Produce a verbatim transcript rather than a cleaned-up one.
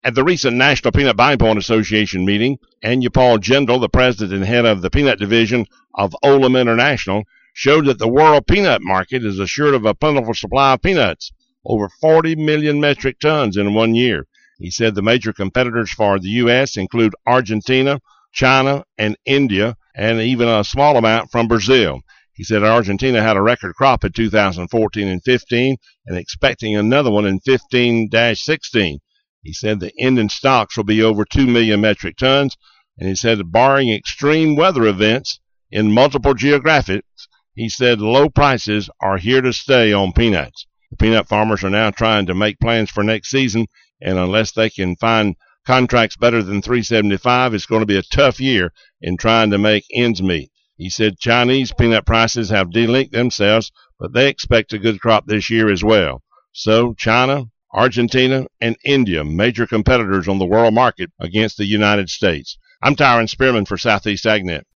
At the recent National Peanut Buying Point Association meeting, Anya Paul Jindal, the president and head of the peanut division of Olam International, showed that the world peanut market is assured of a plentiful supply of peanuts, over forty million metric tons in one year. He said the major competitors for the U S include Argentina, China, and India, and even a small amount from Brazil. He said Argentina had a record crop in two thousand fourteen and fifteen and expecting another one in fifteen sixteen. He said the ending stocks will be over two million metric tons, and he said barring extreme weather events in multiple geographics, he said low prices are here to stay on peanuts. The peanut farmers are now trying to make plans for next season, and unless they can find contracts better than three seventy-five, it's going to be a tough year in trying to make ends meet. He said Chinese peanut prices have delinked themselves, but they expect a good crop this year as well. So China, Argentina, and India, major competitors on the world market against the United States. I'm Tyron Spearman for Southeast AgNet.